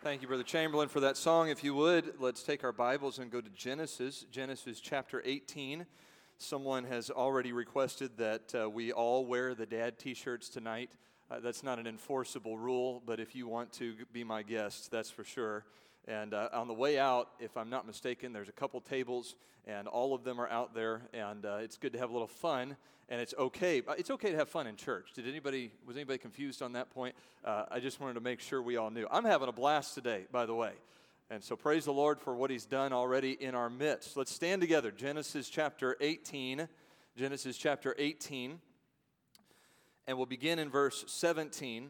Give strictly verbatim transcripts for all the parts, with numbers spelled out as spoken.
Thank you, Brother Chamberlain, for that song. If you would, let's take our Bibles and go to Genesis, Genesis chapter eighteen. Someone has already requested that uh, we all wear the dad t-shirts tonight. Uh, that's not an enforceable rule, but if you want to be my guest, that's for sure. And uh, on the way out, if I'm not mistaken, there's a couple tables, and all of them are out there, and uh, it's good to have a little fun, and it's okay. It's okay to have fun in church. Did anybody, was anybody confused on that point? Uh, I just wanted to make sure we all knew. I'm having a blast today, by the way, and so praise the Lord for what He's done already in our midst. Let's stand together. Genesis chapter eighteen, Genesis chapter eighteen, and we'll begin in verse seventeen.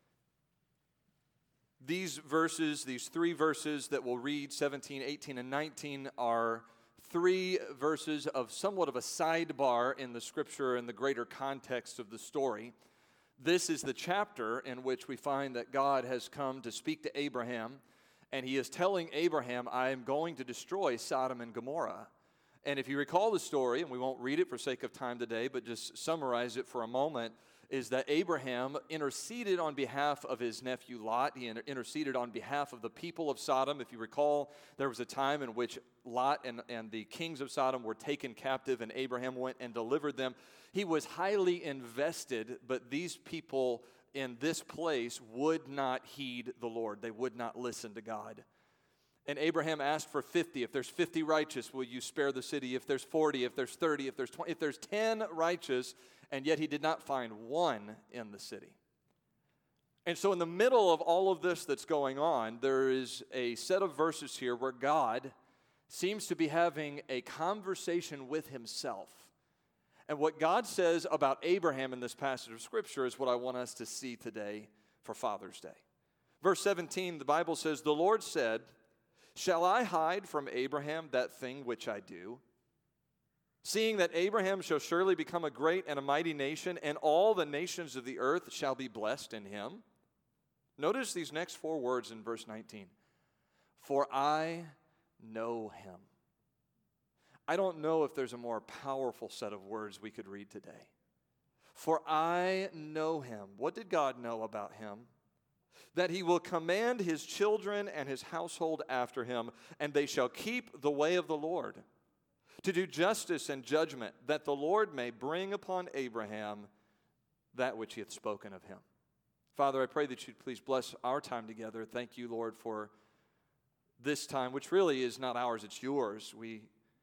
These verses, these three verses that we'll read, seventeen, eighteen, and nineteen, are three verses of somewhat of a sidebar in the Scripture and the greater context of the story. This is the chapter in which we find that God has come to speak to Abraham, and He is telling Abraham, I am going to destroy Sodom and Gomorrah. And if you recall the story, and we won't read it for sake of time today, but just summarize it for a moment, is that Abraham interceded on behalf of his nephew Lot. He inter- interceded on behalf of the people of Sodom. If you recall, there was a time in which Lot and, and the kings of Sodom were taken captive, and Abraham went and delivered them. He was highly invested, but these people in this place would not heed the Lord. They would not listen to God. And Abraham asked for fifty. If there's fifty righteous, will you spare the city? If there's forty, if there's thirty, if there's twenty, if there's ten righteous, and yet he did not find one in the city. And so in the middle of all of this that's going on, there is a set of verses here where God seems to be having a conversation with Himself. And what God says about Abraham in this passage of Scripture is what I want us to see today for Father's Day. Verse seventeen, the Bible says, the Lord said, shall I hide from Abraham that thing which I do? Seeing that Abraham shall surely become a great and a mighty nation, and all the nations of the earth shall be blessed in him. Notice these next four words in verse nineteen. For I know him. I don't know if there's a more powerful set of words we could read today. For I know him. What did God know about him? That he will command his children and his household after him, and they shall keep the way of the Lord, to do justice and judgment, that the Lord may bring upon Abraham that which he hath spoken of him. Father, I pray that you'd please bless our time together. Thank you, Lord, for this time, which really is not ours, it's yours. We,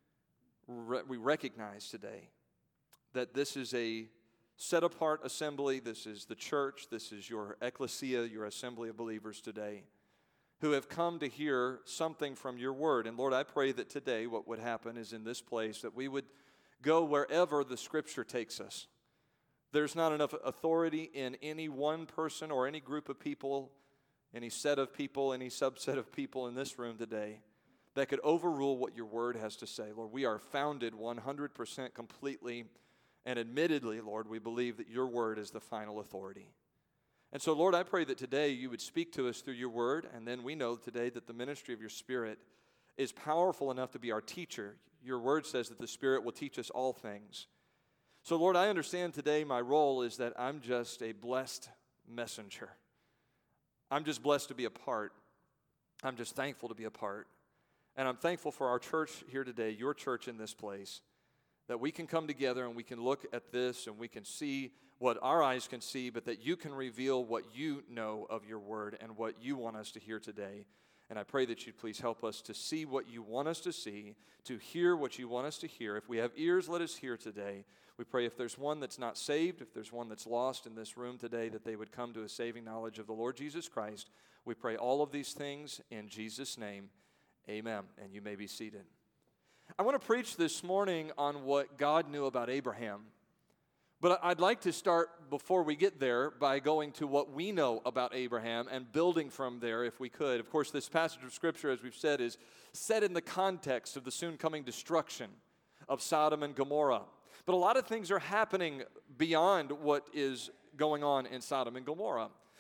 re- we recognize today that this is a set-apart assembly. This is the church. This is your ecclesia, your assembly of believers today, who have come to hear something from your word. And Lord, I pray that today what would happen is in this place that we would go wherever the Scripture takes us. There's not enough authority in any one person or any group of people, any set of people, any subset of people in this room today that could overrule what your word has to say. Lord, we are founded one hundred percent completely, and admittedly, Lord, we believe that your word is the final authority. And so, Lord, I pray that today you would speak to us through your word, and then we know today that the ministry of your Spirit is powerful enough to be our teacher. Your word says that the Spirit will teach us all things. So, Lord, I understand today my role is that I'm just a blessed messenger. I'm just blessed to be a part. I'm just thankful to be a part. And I'm thankful for our church here today, your church in this place, that we can come together and we can look at this and we can see what our eyes can see, but that you can reveal what you know of your word and what you want us to hear today. And I pray that you'd please help us to see what you want us to see, to hear what you want us to hear. If we have ears, let us hear today. We pray if there's one that's not saved, if there's one that's lost in this room today, that they would come to a saving knowledge of the Lord Jesus Christ. We pray all of these things in Jesus' name. Amen. And you may be seated. I want to preach this morning on what God knew about Abraham. But I'd like to start, before we get there, by going to what we know about Abraham and building from there if we could. Of course, this passage of Scripture, as we've said, is set in the context of the soon coming destruction of Sodom and Gomorrah. But a lot of things are happening beyond what is going on in Sodom and Gomorrah.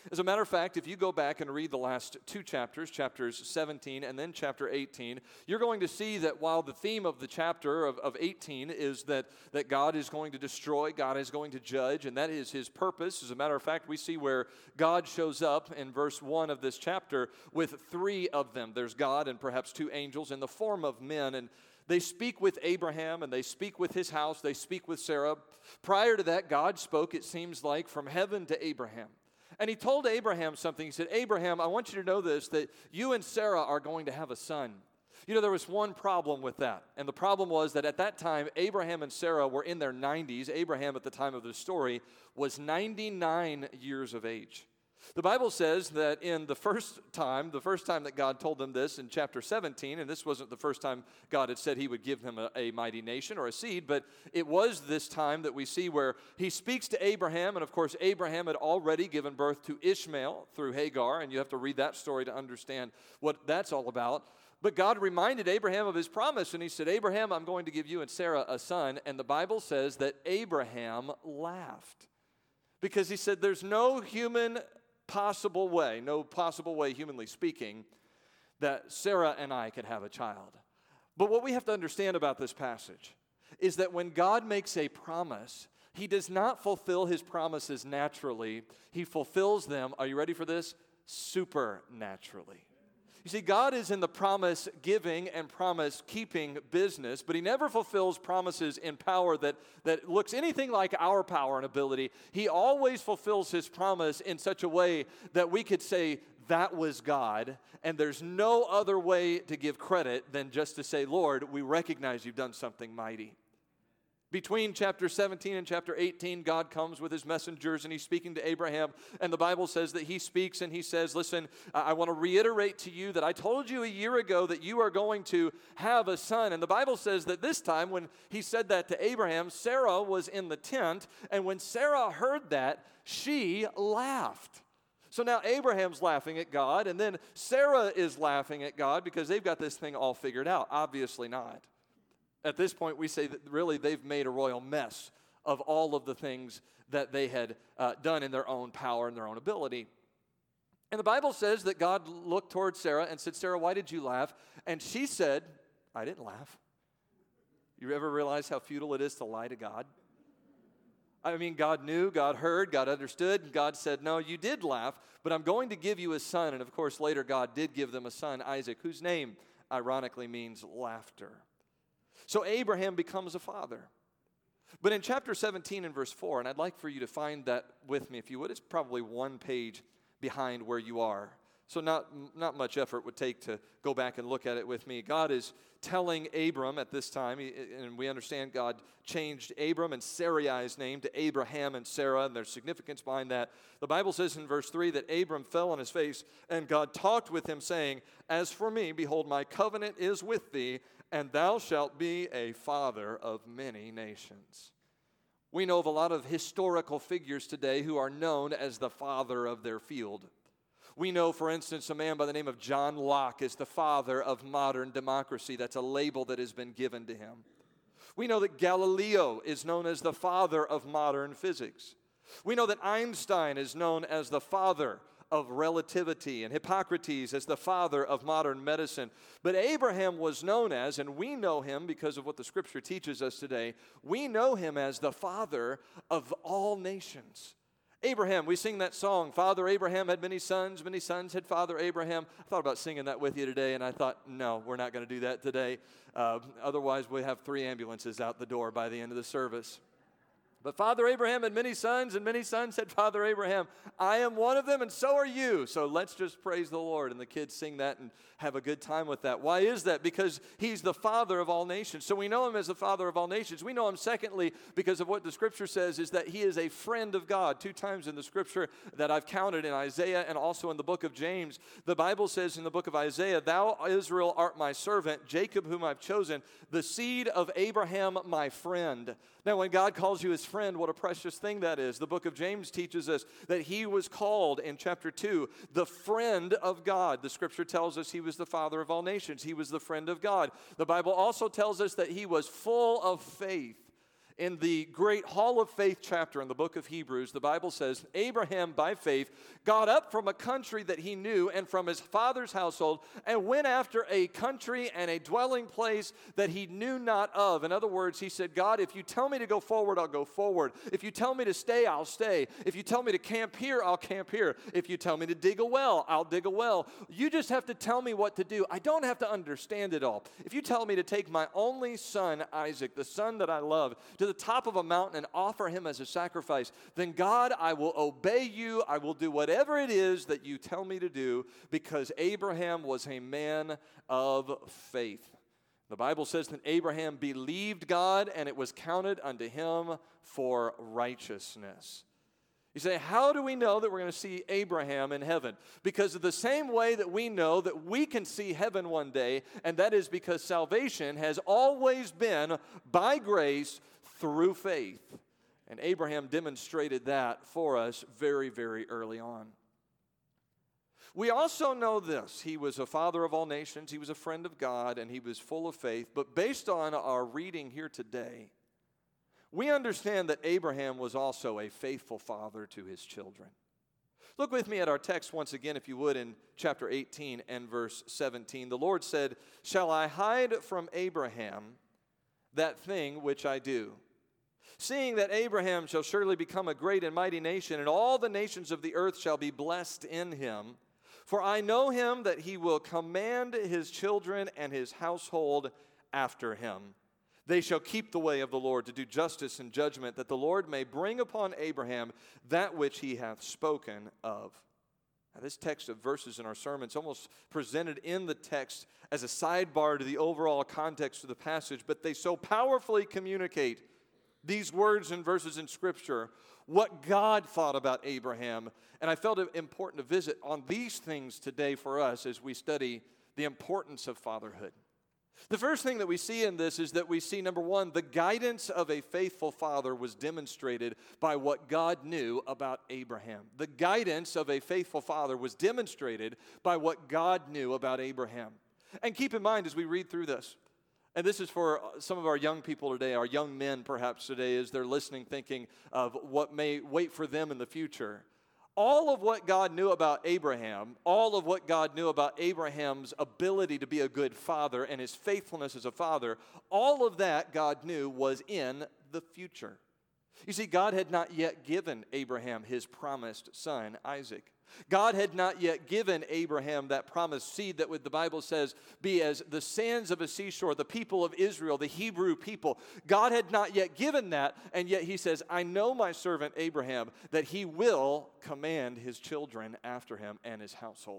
As a matter of fact, if you go back and read the last two chapters, chapters seventeen and then chapter eighteen, you're going to see that while the theme of the chapter of, of eighteen is that, that God is going to destroy, God is going to judge, and that is his purpose. As a matter of fact, we see where God shows up in verse one of this chapter with three of them. There's God and perhaps two angels in the form of men, and they speak with Abraham, and they speak with his house, they speak with Sarah. Prior to that, God spoke, it seems like, from heaven to Abraham. And he told Abraham something. He said, Abraham, I want you to know this, that you and Sarah are going to have a son. You know, there was one problem with that. And the problem was that at that time, Abraham and Sarah were in their nineties. Abraham, at the time of the story, was ninety-nine years of age. The Bible says that in the first time, the first time that God told them this in chapter seventeen, and this wasn't the first time God had said he would give them a, a mighty nation or a seed, but it was this time that we see where he speaks to Abraham, and of course Abraham had already given birth to Ishmael through Hagar, and you have to read that story to understand what that's all about. But God reminded Abraham of his promise, and he said, Abraham, I'm going to give you and Sarah a son, and the Bible says that Abraham laughed because he said there's no human possible way, no possible way, humanly speaking, that Sarah and I could have a child. But what we have to understand about this passage is that when God makes a promise, he does not fulfill his promises naturally. He fulfills them, are you ready for this? Supernaturally. You see, God is in the promise-giving and promise-keeping business, but he never fulfills promises in power that, that looks anything like our power and ability. He always fulfills his promise in such a way that we could say, that was God, and there's no other way to give credit than just to say, Lord, we recognize you've done something mighty. Between chapter seventeen and chapter eighteen, God comes with his messengers and he's speaking to Abraham. And the Bible says that he speaks and he says, listen, I want to reiterate to you that I told you a year ago that you are going to have a son. And the Bible says that this time when he said that to Abraham, Sarah was in the tent. And when Sarah heard that, she laughed. So now Abraham's laughing at God, and then Sarah is laughing at God because they've got this thing all figured out. Obviously not. At this point, we say that really they've made a royal mess of all of the things that they had uh, done in their own power and their own ability. And the Bible says that God looked toward Sarah and said, Sarah, why did you laugh? And she said, I didn't laugh. You ever realize how futile it is to lie to God? I mean, God knew, God heard, God understood, and God said, no, you did laugh, but I'm going to give you a son. And of course, later God did give them a son, Isaac, whose name ironically means laughter. So Abraham becomes a father. But in chapter seventeen and verse four, and I'd like for you to find that with me if you would, it's probably one page behind where you are. So not, not much effort would take to go back and look at it with me. God is telling Abram at this time, and we understand God changed Abram and Sarai's name to Abraham and Sarah, and there's significance behind that. The Bible says in verse three that Abram fell on his face, and God talked with him, saying, as for me, behold, my covenant is with thee, and thou shalt be a father of many nations. We know of a lot of historical figures today who are known as the father of their field. We know, for instance, a man by the name of John Locke is the father of modern democracy. That's a label that has been given to him. We know that Galileo is known as the father of modern physics. We know that Einstein is known as the father of relativity, and Hippocrates as the father of modern medicine. But Abraham was known as, and we know him because of what the scripture teaches us today, we know him as the father of all nations. Abraham, we sing that song, Father Abraham had many sons, many sons had Father Abraham. I thought about singing that with you today, and I thought, no, we're not going to do that today. Uh, otherwise, we have three ambulances out the door by the end of the service. But Father Abraham had many sons, and many sons had Father Abraham. I am one of them, and so are you. So let's just praise the Lord. And the kids sing that and have a good time with that. Why is that? Because he's the father of all nations. So we know him as the father of all nations. We know him, secondly, because of what the scripture says, is that he is a friend of God. Two times in the scripture that I've counted in Isaiah and also in the book of James, the Bible says in the book of Isaiah, thou, Israel, art my servant, Jacob, whom I've chosen, the seed of Abraham, my friend. Now, when God calls you his friend, what a precious thing that is. The book of James teaches us that he was called in chapter two, the friend of God. The scripture tells us he was the father of all nations. He was the friend of God. The Bible also tells us that he was full of faith. In the great Hall of Faith chapter in the book of Hebrews, the Bible says, Abraham, by faith, got up from a country that he knew and from his father's household and went after a country and a dwelling place that he knew not of. In other words, he said, God, if you tell me to go forward, I'll go forward. If you tell me to stay, I'll stay. If you tell me to camp here, I'll camp here. If you tell me to dig a well, I'll dig a well. You just have to tell me what to do. I don't have to understand it all. If you tell me to take my only son, Isaac, the son that I love, to the top of a mountain and offer him as a sacrifice, then God, I will obey you. I will do whatever it is that you tell me to do, because Abraham was a man of faith. The Bible says that Abraham believed God, and it was counted unto him for righteousness. You say, how do we know that we're going to see Abraham in heaven? Because of the same way that we know that we can see heaven one day, and that is because salvation has always been by grace through faith. And Abraham demonstrated that for us very, very early on. We also know this. He was a father of all nations. He was a friend of God, and he was full of faith. But based on our reading here today, we understand that Abraham was also a faithful father to his children. Look with me at our text once again, if you would, in chapter eighteen and verse seventeen. The Lord said, "Shall I hide from Abraham that thing which I do? Seeing that Abraham shall surely become a great and mighty nation, and all the nations of the earth shall be blessed in him. For I know him that he will command his children and his household after him. They shall keep the way of the Lord to do justice and judgment, that the Lord may bring upon Abraham that which he hath spoken of." Now, this text of verses in our sermon is almost presented in the text as a sidebar to the overall context of the passage, but they so powerfully communicate these words and verses in Scripture, what God thought about Abraham. And I felt it important to visit on these things today for us as we study the importance of fatherhood. The first thing that we see in this is that we see, number one, the guidance of a faithful father was demonstrated by what God knew about Abraham. The guidance of a faithful father was demonstrated by what God knew about Abraham. And keep in mind as we read through this, and this is for some of our young people today, our young men perhaps today, as they're listening, thinking of what may wait for them in the future. All of what God knew about Abraham, all of what God knew about Abraham's ability to be a good father and his faithfulness as a father, all of that God knew was in the future. You see, God had not yet given Abraham his promised son, Isaac. God had not yet given Abraham that promised seed that, what the Bible says, be as the sands of a seashore, the people of Israel, the Hebrew people. God had not yet given that, and yet he says, I know my servant Abraham, that he will command his children after him and his household.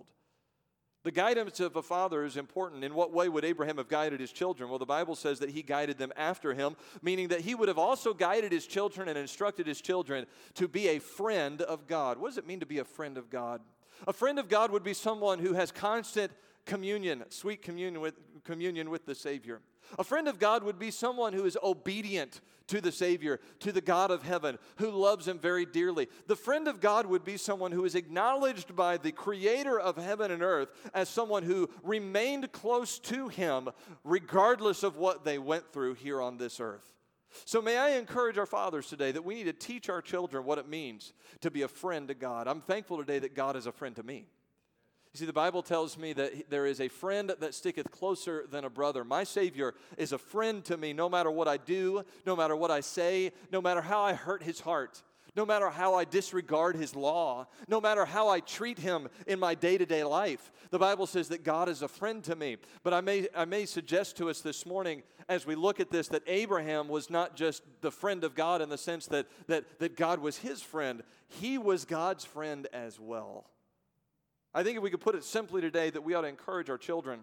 The guidance of a father is important. In what way would Abraham have guided his children? Well, the Bible says that he guided them after him, meaning that he would have also guided his children and instructed his children to be a friend of God. What does it mean to be a friend of God? A friend of God would be someone who has constant communion, sweet communion with, communion with the Savior. A friend of God would be someone who is obedient to the Savior, to the God of heaven, who loves him very dearly. The friend of God would be someone who is acknowledged by the Creator of heaven and earth as someone who remained close to him regardless of what they went through here on this earth. So may I encourage our fathers today that we need to teach our children what it means to be a friend to God. I'm thankful today that God is a friend to me. You see, the Bible tells me that there is a friend that sticketh closer than a brother. My Savior is a friend to me no matter what I do, no matter what I say, no matter how I hurt his heart, no matter how I disregard his law, no matter how I treat him in my day-to-day life. The Bible says that God is a friend to me. But I may, I may suggest to us this morning as we look at this that Abraham was not just the friend of God in the sense that, that, that God was his friend. He was God's friend as well. I think if we could put it simply today that we ought to encourage our children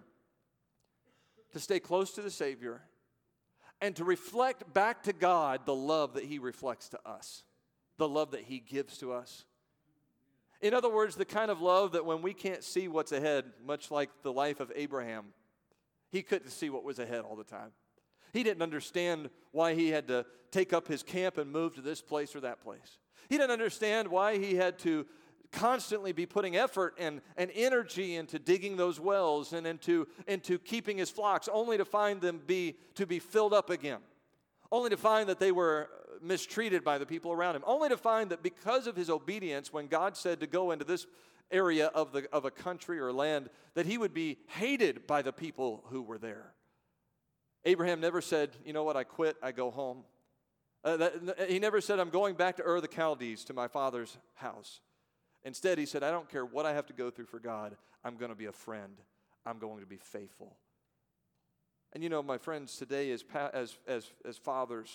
to stay close to the Savior and to reflect back to God the love that he reflects to us, the love that he gives to us. In other words, the kind of love that when we can't see what's ahead, much like the life of Abraham, he couldn't see what was ahead all the time. He didn't understand why he had to take up his camp and move to this place or that place. He didn't understand why he had to constantly be putting effort and, and energy into digging those wells and into, into keeping his flocks, only to find them be to be filled up again, only to find that they were mistreated by the people around him, only to find that because of his obedience, when God said to go into this area of, the, of a country or land, that he would be hated by the people who were there. Abraham never said, you know what, I quit, I go home. Uh, that, he never said, I'm going back to Ur the Chaldees, to my father's house. Instead, he said, I don't care what I have to go through for God, I'm going to be a friend. I'm going to be faithful. And you know, my friends, today as, as, as, as fathers,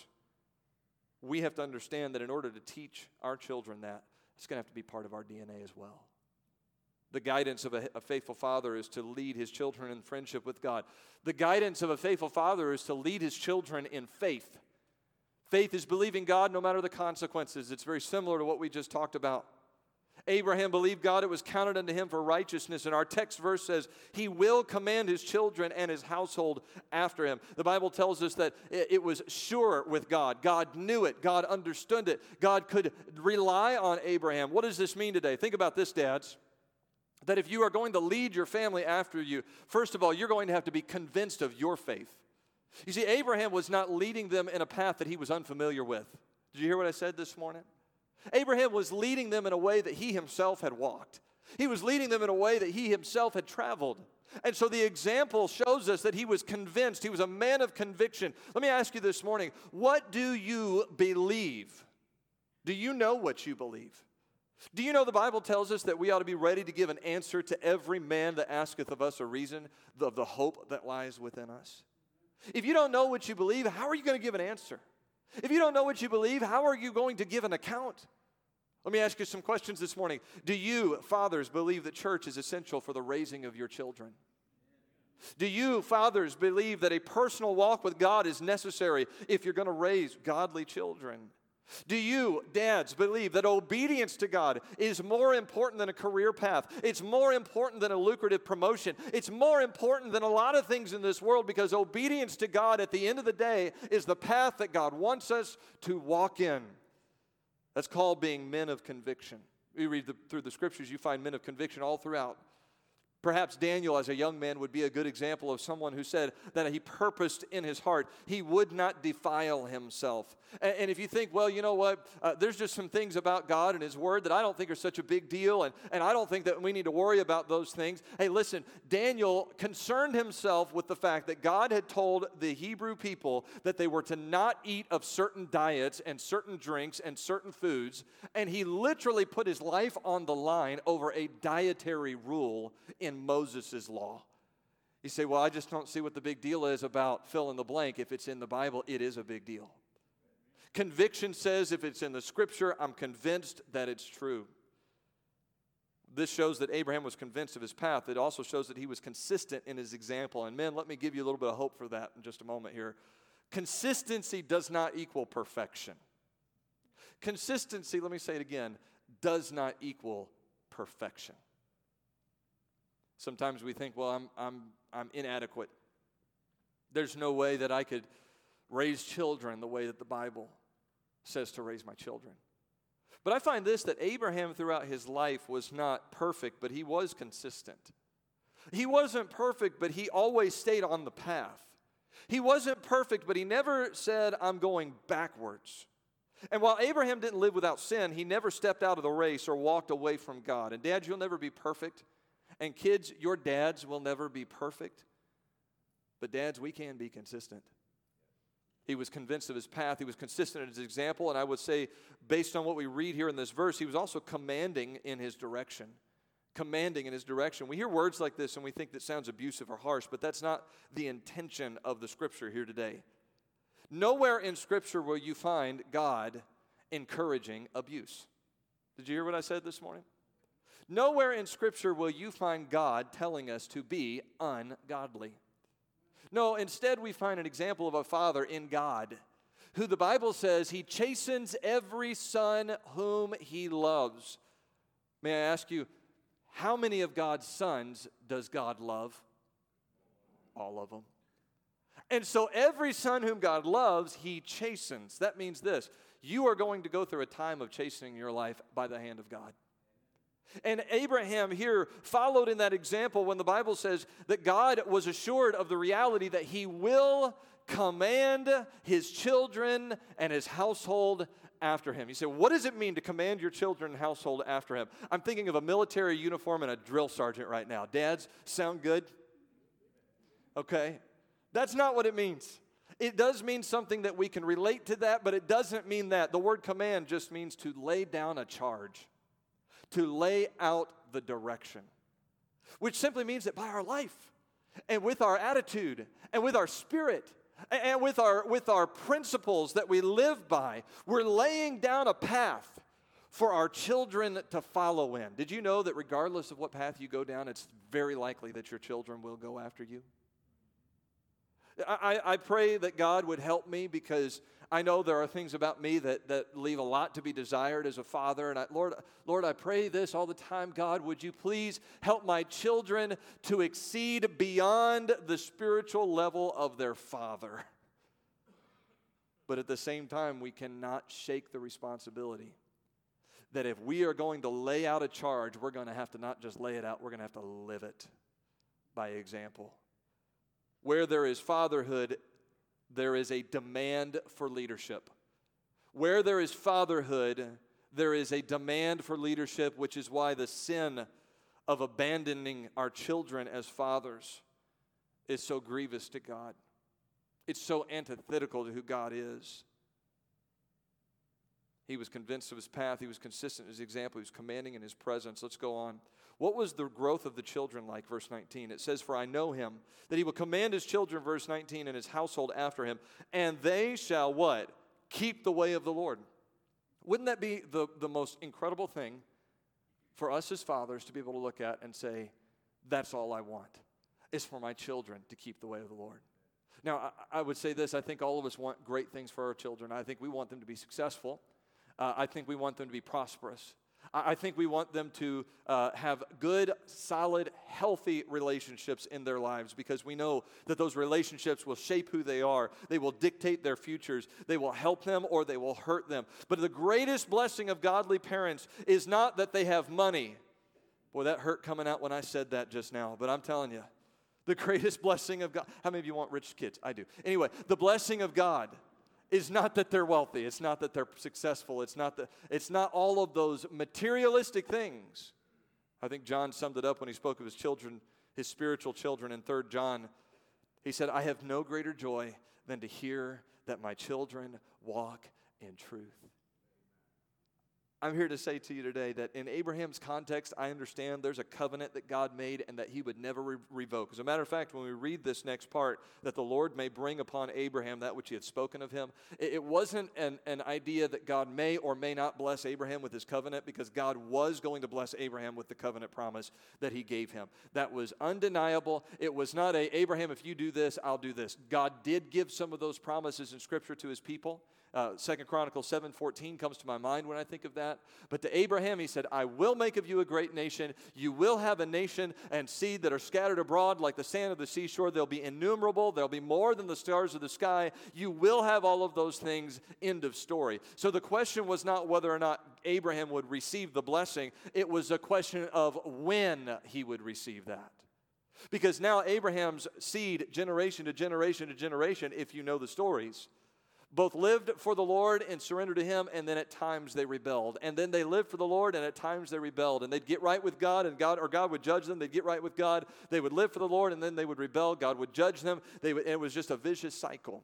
we have to understand that in order to teach our children that, it's going to have to be part of our D N A as well. The guidance of a, a faithful father is to lead his children in friendship with God. The guidance of a faithful father is to lead his children in faith. Faith is believing God no matter the consequences. It's very similar to what we just talked about. Abraham believed God, it was counted unto him for righteousness. And our text verse says, he will command his children and his household after him. The Bible tells us that it was sure with God. God knew it. God understood it. God could rely on Abraham. What does this mean today? Think about this, dads. That if you are going to lead your family after you, first of all, you're going to have to be convinced of your faith. You see, Abraham was not leading them in a path that he was unfamiliar with. Did you hear what I said this morning? Abraham was leading them in a way that he himself had walked. He was leading them in a way that he himself had traveled. And so the example shows us that he was convinced. He was a man of conviction. Let me ask you this morning, what do you believe? Do you know what you believe? Do you know the Bible tells us that we ought to be ready to give an answer to every man that asketh of us a reason of the hope that lies within us? If you don't know what you believe, how are you going to give an answer? If you don't know what you believe, how are you going to give an account? Let me ask you some questions this morning. Do you, fathers, believe that church is essential for the raising of your children? Do you, fathers, believe that a personal walk with God is necessary if you're going to raise godly children? Do you, dads, believe that obedience to God is more important than a career path? It's more important than a lucrative promotion. It's more important than a lot of things in this world, because obedience to God at the end of the day is the path that God wants us to walk in. That's called being men of conviction. You read the, through the scriptures, you find men of conviction all throughout. Perhaps Daniel, as a young man, would be a good example of someone who said that he purposed in his heart he would not defile himself. And, and if you think, well, you know what, uh, there's just some things about God and his word that I don't think are such a big deal, and, and I don't think that we need to worry about those things. Hey, listen, Daniel concerned himself with the fact that God had told the Hebrew people that they were to not eat of certain diets and certain drinks and certain foods, and he literally put his life on the line over a dietary rule in Moses' law. You say, well, I just don't see what the big deal is about fill in the blank. If it's in the Bible, it is a big deal. Conviction says if it's in the scripture, I'm convinced that it's true. This shows that Abraham was convinced of his path. It also shows that he was consistent in his example. And men, let me give you a little bit of hope for that in just a moment here. Consistency does not equal perfection. Consistency, let me say it again, does not equal perfection. Sometimes we think, well, I'm, I'm, I'm inadequate. There's no way that I could raise children the way that the Bible says to raise my children. But I find this, that Abraham throughout his life was not perfect, but he was consistent. He wasn't perfect, but he always stayed on the path. He wasn't perfect, but he never said, I'm going backwards. And while Abraham didn't live without sin, he never stepped out of the race or walked away from God. And dads, you'll never be perfect. And kids, your dads will never be perfect. But dads, we can be consistent. He was convinced of his path. He was consistent in his example. And I would say, based on what we read here in this verse, he was also commanding in his direction. Commanding in his direction. We hear words like this and we think that sounds abusive or harsh, but that's not the intention of the scripture here today. Nowhere in scripture will you find God encouraging abuse. Did you hear what I said this morning? Nowhere in scripture will you find God telling us to be ungodly. No, instead we find an example of a father in God who the Bible says he chastens every son whom he loves. May I ask you, how many of God's sons does God love? All of them. And so every son whom God loves, he chastens. That means this: you are going to go through a time of chastening your life by the hand of God. And Abraham here followed in that example when the Bible says that God was assured of the reality that he will command his children and his household after him. You say, what does it mean to command your children and household after him? I'm thinking of a military uniform and a drill sergeant right now. Dads, sound good? Okay. That's not what it means. It does mean something that we can relate to that, but it doesn't mean that. The word command just means to lay down a charge, to lay out the direction, which simply means that by our life and with our attitude and with our spirit and with our, with our principles that we live by, we're laying down a path for our children to follow in. Did you know that regardless of what path you go down, it's very likely that your children will go after you? I, I pray that God would help me, because I know there are things about me that, that leave a lot to be desired as a father. And I, Lord, Lord, I pray this all the time. God, would you please help my children to exceed beyond the spiritual level of their father? But at the same time, we cannot shake the responsibility that if we are going to lay out a charge, we're going to have to not just lay it out, we're going to have to live it by example. Where there is fatherhood, there is a demand for leadership. Where there is fatherhood, there is a demand for leadership, which is why the sin of abandoning our children as fathers is so grievous to God. It's so antithetical to who God is. He was convinced of his path. He was consistent in his example. He was commanding in his presence. Let's go on. What was the growth of the children like? Verse nineteen. It says, for I know him, that he will command his children, verse nineteen, and his household after him, and they shall what? Keep the way of the Lord. Wouldn't that be the, the most incredible thing for us as fathers to be able to look at and say, that's all I want, is for my children to keep the way of the Lord? Now, I, I would say this. I think all of us want great things for our children. I think we want them to be successful. Uh, I think we want them to be prosperous. I, I think we want them to uh, have good, solid, healthy relationships in their lives, because we know that those relationships will shape who they are. They will dictate their futures. They will help them or they will hurt them. But the greatest blessing of godly parents is not that they have money. Boy, that hurt coming out when I said that just now, but I'm telling you, the greatest blessing of God. How many of you want rich kids? I do. Anyway, the blessing of God is not that they're wealthy. It's not that they're successful. It's not that, it's not all of those materialistic things. I think John summed it up when he spoke of his children, his spiritual children in Third John. He said, I have no greater joy than to hear that my children walk in truth. I'm here to say to you today that in Abraham's context, I understand there's a covenant that God made and that he would never re- revoke. As a matter of fact, when we read this next part, that the Lord may bring upon Abraham that which he had spoken of him, it, it wasn't an, an idea that God may or may not bless Abraham with his covenant, because God was going to bless Abraham with the covenant promise that he gave him. That was undeniable. It was not a, Abraham, if you do this, I'll do this. God did give some of those promises in Scripture to his people. Uh, Second Chronicles seven fourteen comes to my mind when I think of that. But to Abraham, he said, I will make of you a great nation. You will have a nation and seed that are scattered abroad like the sand of the seashore. They'll be innumerable. There'll be more than the stars of the sky. You will have all of those things. End of story. So the question was not whether or not Abraham would receive the blessing. It was a question of when he would receive that. Because now Abraham's seed, generation to generation to generation, if you know the stories, both lived for the Lord and surrendered to him, and then at times they rebelled. And then they lived for the Lord, and at times they rebelled. And they'd get right with God, and God or God would judge them. They'd get right with God. They would live for the Lord, and then they would rebel. God would judge them. They would, and it was just a vicious cycle.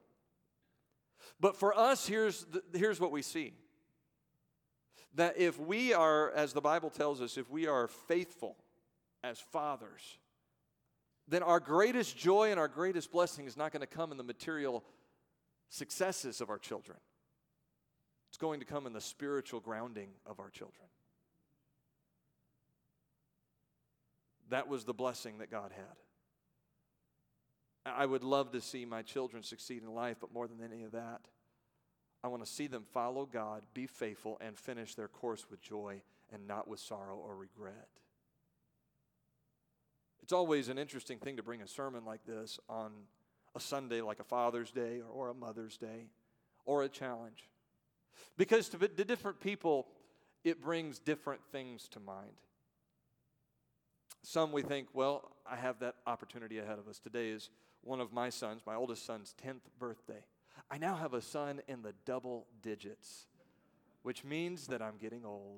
But for us, here's, the, here's what we see. That if we are, as the Bible tells us, if we are faithful as fathers, then our greatest joy and our greatest blessing is not going to come in the material successes of our children. It's going to come in the spiritual grounding of our children. That was the blessing that God had. I would love to see my children succeed in life, but more than any of that, I want to see them follow God, be faithful, and finish their course with joy and not with sorrow or regret. It's always an interesting thing to bring a sermon like this on a Sunday like a Father's Day or, or a Mother's Day or a challenge. Because to, to different people, it brings different things to mind. Some we think, well, I have that opportunity ahead of us. Today is one of my sons, my oldest son's tenth birthday. I now have a son in the double digits, which means that I'm getting old.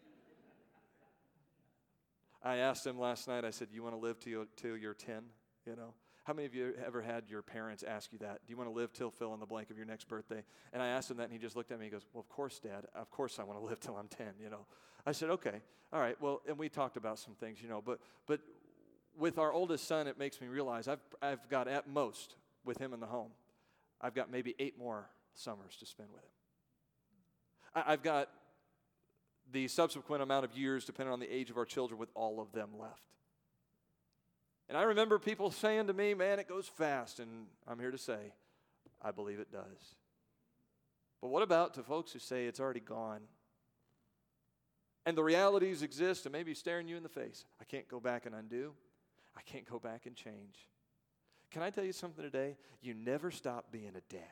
I asked him last night, I said, you want to live till, till you're ten? You know, how many of you ever had your parents ask you that? Do you want to live till fill in the blank of your next birthday? And I asked him that, and he just looked at me, he goes, well, of course, Dad. Of course I want to live till I'm ten, you know. I said, okay, all right, well, and we talked about some things, you know, but but with our oldest son, it makes me realize I've I've got at most, with him in the home, I've got maybe eight more summers to spend with him. I, I've got the subsequent amount of years, depending on the age of our children, with all of them left. And I remember people saying to me, man, it goes fast. And I'm here to say, I believe it does. But what about to folks who say it's already gone? And the realities exist and maybe staring you in the face. I can't go back and undo. I can't go back and change. Can I tell you something today? You never stop being a dad.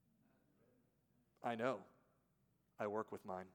I know. I work with mine.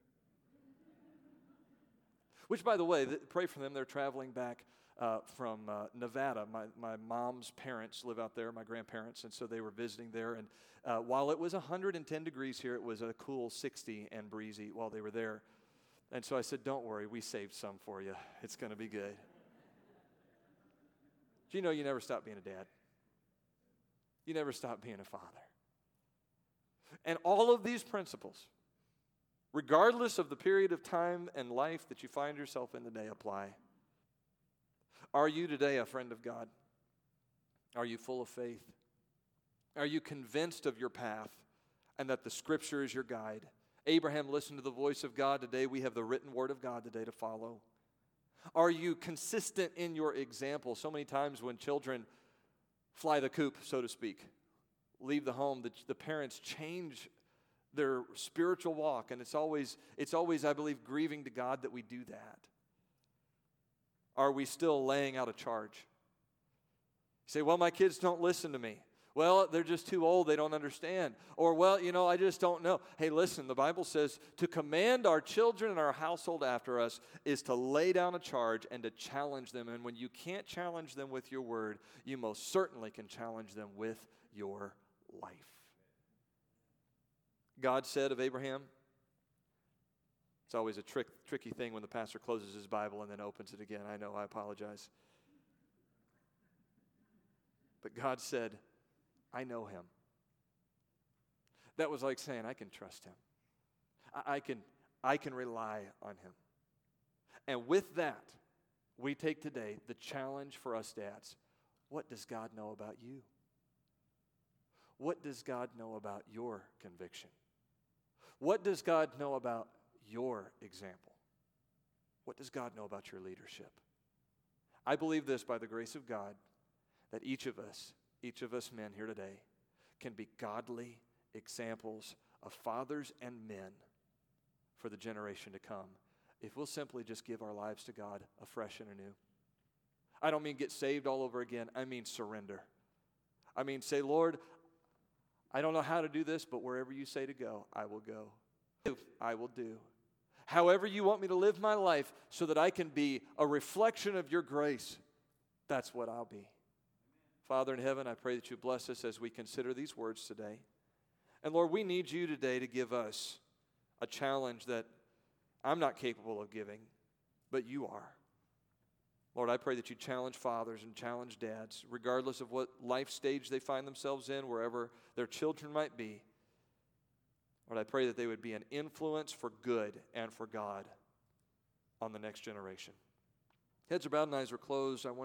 Which, by the way, th- pray for them. They're traveling back uh, from uh, Nevada. My, my mom's parents live out there, my grandparents, and so they were visiting there. And uh, while it was one hundred ten degrees here, it was a cool sixty and breezy while they were there. And so I said, don't worry, we saved some for you. It's going to be good. Do you know you never stop being a dad? You never stop being a father. And all of these principles, regardless of the period of time and life that you find yourself in today, apply. Are you today a friend of God? Are you full of faith? Are you convinced of your path and that the Scripture is your guide? Abraham listened to the voice of God. Today we have the written word of God today to follow. Are you consistent in your example? So many times when children fly the coop, so to speak, leave the home, the, the parents change their spiritual walk, and it's always, it's always, I believe, grieving to God that we do that. Are we still laying out a charge? You say, well, my kids don't listen to me. Well, they're just too old, they don't understand. Or, well, you know, I just don't know. Hey, listen, the Bible says to command our children and our household after us is to lay down a charge and to challenge them. And when you can't challenge them with your word, you most certainly can challenge them with your life. God said of Abraham, it's always a trick, tricky thing when the pastor closes his Bible and then opens it again. I know, I apologize. But God said, I know him. That was like saying, I can trust him. I, I can, I can rely on him. And with that, we take today the challenge for us dads. What does God know about you? What does God know about your conviction? What does God know about your example? What does God know about your leadership? I believe this by the grace of God, that each of us, each of us men here today, can be godly examples of fathers and men for the generation to come, if we'll simply just give our lives to God afresh and anew. I don't mean get saved all over again. I mean surrender. I mean say, Lord, I don't know how to do this, but wherever you say to go, I will go. I will do. However you want me to live my life so that I can be a reflection of your grace, that's what I'll be. Father in heaven, I pray that you bless us as we consider these words today. And Lord, we need you today to give us a challenge that I'm not capable of giving, but you are. Lord, I pray that you challenge fathers and challenge dads, regardless of what life stage they find themselves in, wherever their children might be. Lord, I pray that they would be an influence for good and for God on the next generation. Heads are bowed and eyes are closed. I want